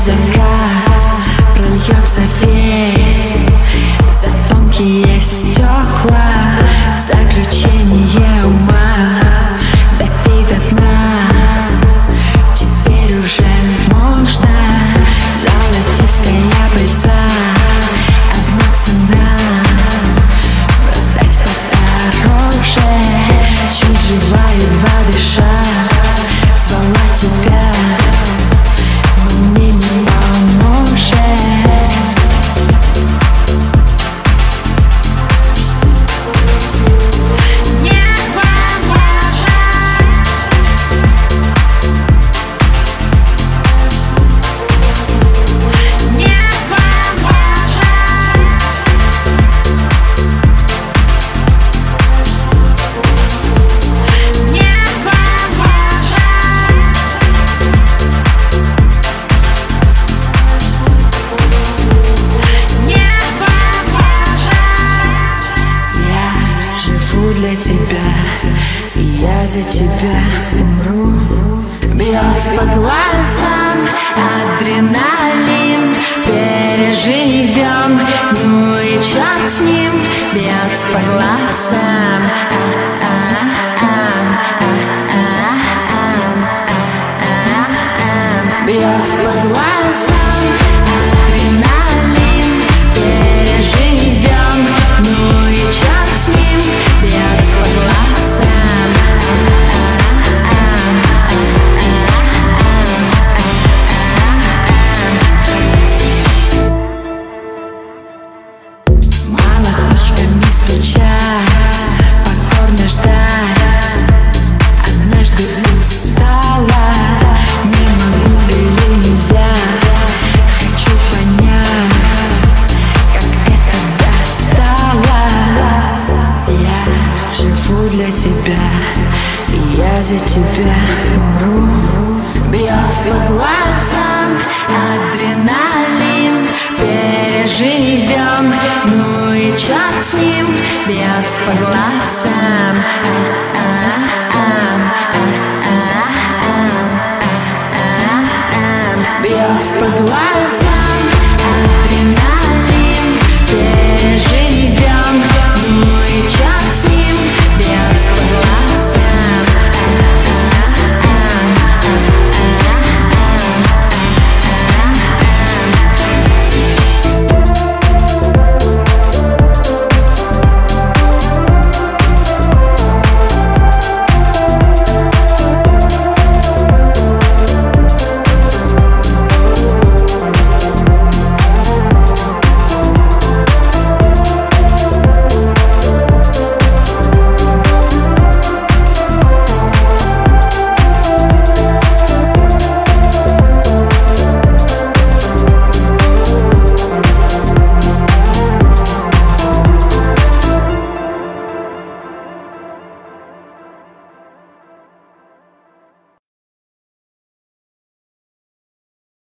закат прольется весь за тонкие стекла, заключение ума. Допей до дна, теперь уже можно. Золотистая пыльца, одна цена, продать подороже. Чуть жива, едва дыша, звала тебя, но мне не поможет. Для тебя, и я за тебя умру. Бьет по глазам адреналин, переживем, ну и черт с ним. Бьет по глазам, бьет по глазам адреналин, переживем, ну и черт с ним. Бьет по глазам, мало ручками стучать, покорно ждать. Однажды устала, не могу или нельзя. Хочу понять, как это достало. Я живу для тебя, и я за тебя умру. Бьет по глазам адреналин, переживем, ну и черт с ним. Бьет по глазам.